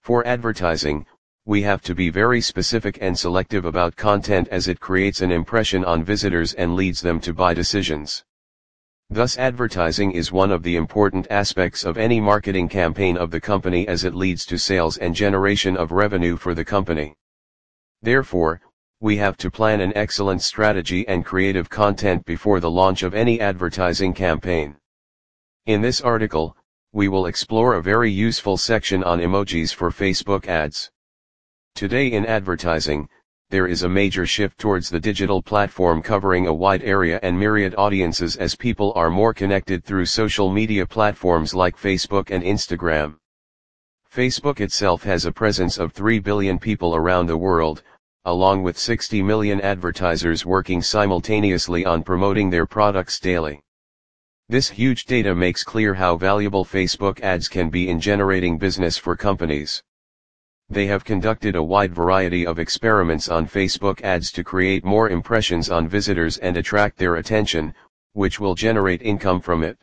For advertising, we have to be very specific and selective about content as it creates an impression on visitors and leads them to buy decisions. Thus advertising is one of the important aspects of any marketing campaign of the company as it leads to sales and generation of revenue for the company. Therefore, we have to plan an excellent strategy and creative content before the launch of any advertising campaign. In this article, we will explore a very useful section on emojis for Facebook ads. Today in advertising, there is a major shift towards the digital platform covering a wide area and myriad audiences as people are more connected through social media platforms like Facebook and Instagram. Facebook itself has a presence of 3 billion people around the world, along with 60 million advertisers working simultaneously on promoting their products daily. This huge data makes clear how valuable Facebook ads can be in generating business for companies. They have conducted a wide variety of experiments on Facebook ads to create more impressions on visitors and attract their attention, which will generate income from it.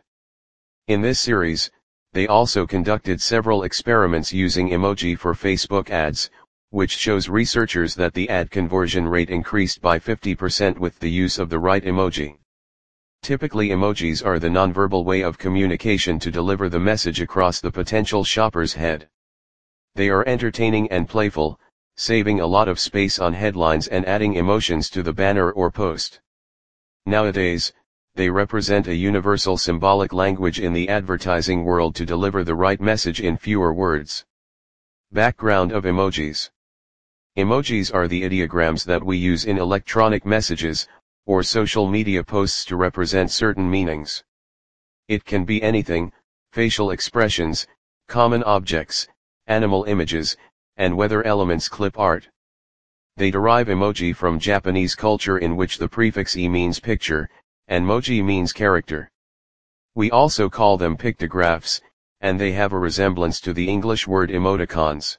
In this series, they also conducted several experiments using emoji for Facebook ads, which shows researchers that the ad conversion rate increased by 50% with the use of the right emoji. Typically, emojis are the nonverbal way of communication to deliver the message across the potential shopper's head. They are entertaining and playful, saving a lot of space on headlines and adding emotions to the banner or post. Nowadays, they represent a universal symbolic language in the advertising world to deliver the right message in fewer words. Background of emojis. Emojis are the ideograms that we use in electronic messages, or social media posts to represent certain meanings. It can be anything: facial expressions, common objects, animal images, and weather elements, clip art. They derive emoji from Japanese culture in which the prefix e means picture, and moji means character. We also call them pictographs, and they have a resemblance to the English word emoticons.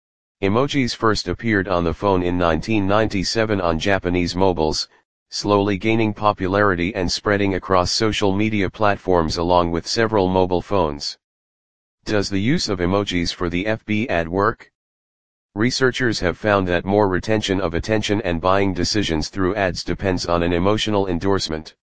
Emojis first appeared on the phone in 1997 on Japanese mobiles, slowly gaining popularity and spreading across social media platforms along with several mobile phones. Does the use of emojis for the FB ad work? Researchers have found that more retention of attention and buying decisions through ads depends on an emotional endorsement.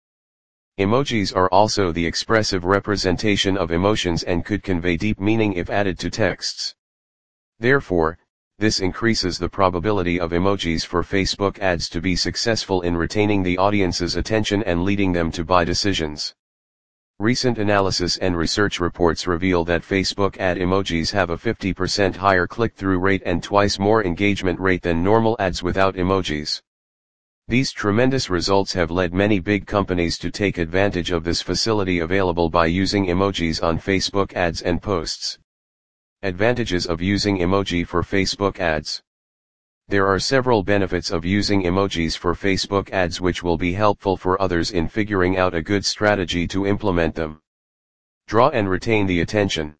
Emojis are also the expressive representation of emotions and could convey deep meaning if added to texts. Therefore, this increases the probability of emojis for Facebook ads to be successful in retaining the audience's attention and leading them to buy decisions. Recent analysis and research reports reveal that Facebook ad emojis have a 50% higher click-through rate and twice more engagement rate than normal ads without emojis. These tremendous results have led many big companies to take advantage of this facility available by using emojis on Facebook ads and posts. Advantages of using emoji for Facebook ads. There are several benefits of using emojis for Facebook ads which will be helpful for others in figuring out a good strategy to implement them. Draw and retain the attention.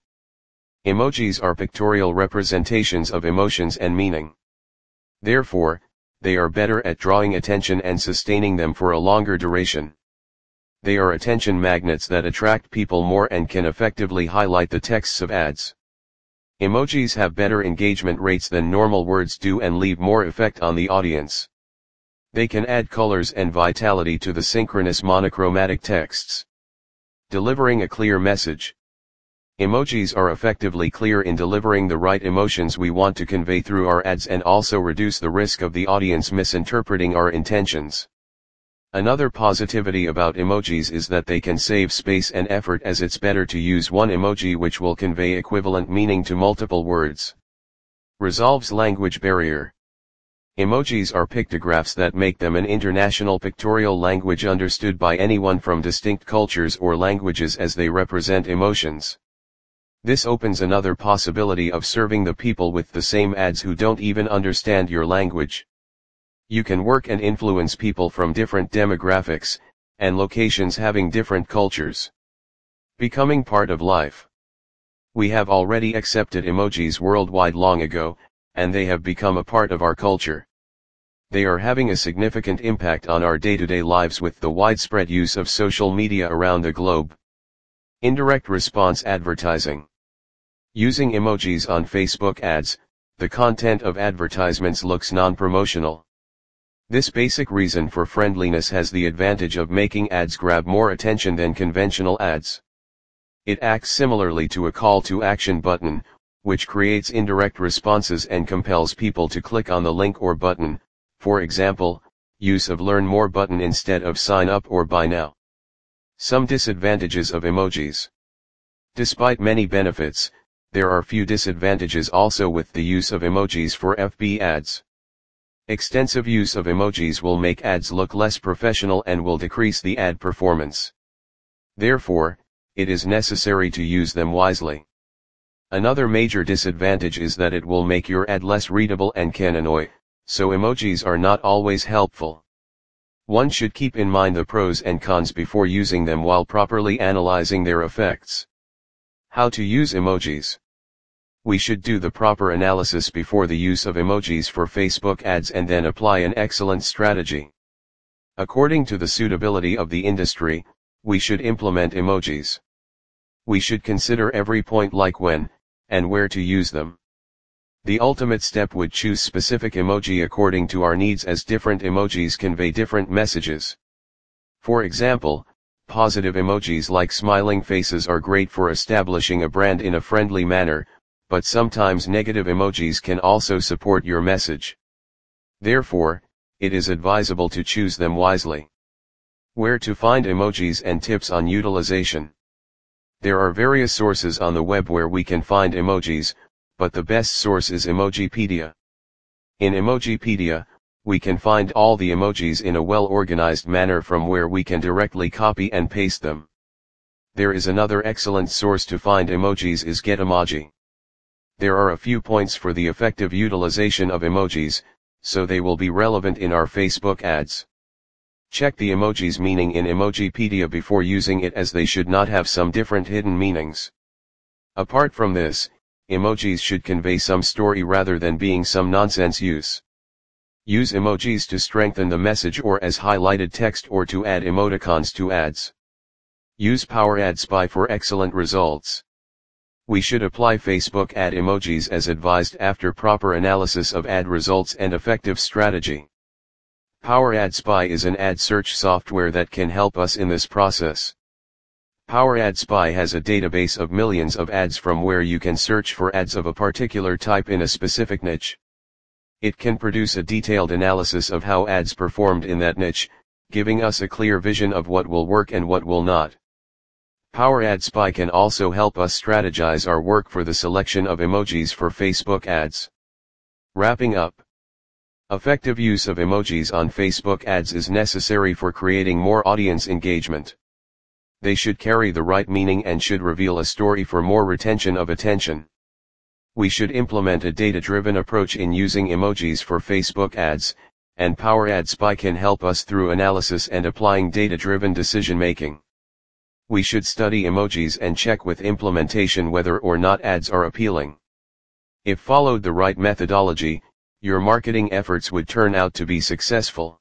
Emojis are pictorial representations of emotions and meaning. Therefore, they are better at drawing attention and sustaining them for a longer duration. They are attention magnets that attract people more and can effectively highlight the texts of ads. Emojis have better engagement rates than normal words do and leave more effect on the audience. They can add colors and vitality to the synchronous monochromatic texts, delivering a clear message. Emojis are effectively clear in delivering the right emotions we want to convey through our ads and also reduce the risk of the audience misinterpreting our intentions. Another positivity about emojis is that they can save space and effort as it's better to use one emoji which will convey equivalent meaning to multiple words. Resolves language barrier. Emojis are pictographs that make them an international pictorial language understood by anyone from distinct cultures or languages as they represent emotions. This opens another possibility of serving the people with the same ads who don't even understand your language. You can work and influence people from different demographics and locations having different cultures. Becoming part of life. We have already accepted emojis worldwide long ago, and they have become a part of our culture. They are having a significant impact on our day-to-day lives with the widespread use of social media around the globe. Indirect response advertising. Using emojis on Facebook ads, the content of advertisements looks non-promotional. This basic reason for friendliness has the advantage of making ads grab more attention than conventional ads. It acts similarly to a call to action button, which creates indirect responses and compels people to click on the link or button, for example, use of Learn More button instead of Sign Up or Buy Now. Some disadvantages of emojis. Despite many benefits, there are few disadvantages also with the use of emojis for FB ads. Extensive use of emojis will make ads look less professional and will decrease the ad performance. Therefore, it is necessary to use them wisely. Another major disadvantage is that it will make your ad less readable and can annoy, so emojis are not always helpful. One should keep in mind the pros and cons before using them while properly analyzing their effects. How to use emojis. We should do the proper analysis before the use of emojis for Facebook ads and then apply an excellent strategy. According to the suitability of the industry, we should implement emojis. We should consider every point like when and where to use them. The ultimate step would choose specific emoji according to our needs, as different emojis convey different messages. For example, positive emojis like smiling faces are great for establishing a brand in a friendly manner, but sometimes negative emojis can also support your message. Therefore, it is advisable to choose them wisely. Where to find emojis and tips on utilization. There are various sources on the web where we can find emojis, but the best source is Emojipedia. In Emojipedia, we can find all the emojis in a well-organized manner from where we can directly copy and paste them. There is another excellent source to find emojis is Getemoji. There are a few points for the effective utilization of emojis, so they will be relevant in our Facebook ads. Check the emoji's meaning in Emojipedia before using it, as they should not have some different hidden meanings. Apart from this, emojis should convey some story rather than being some nonsense use. Use emojis to strengthen the message or as highlighted text or to add emoticons to ads. Use Power Ad Spy for excellent results. We should apply Facebook ad emojis as advised after proper analysis of ad results and effective strategy. Power Ad Spy is an ad search software that can help us in this process. Power Ad Spy has a database of millions of ads from where you can search for ads of a particular type in a specific niche. It can produce a detailed analysis of how ads performed in that niche, giving us a clear vision of what will work and what will not. Power Ad Spy can also help us strategize our work for the selection of emojis for Facebook ads. Wrapping up. Effective use of emojis on Facebook ads is necessary for creating more audience engagement. They should carry the right meaning and should reveal a story for more retention of attention. We should implement a data-driven approach in using emojis for Facebook ads, and Power Ad Spy can help us through analysis and applying data-driven decision-making. We should study emojis and check with implementation whether or not ads are appealing. If followed the right methodology, your marketing efforts would turn out to be successful.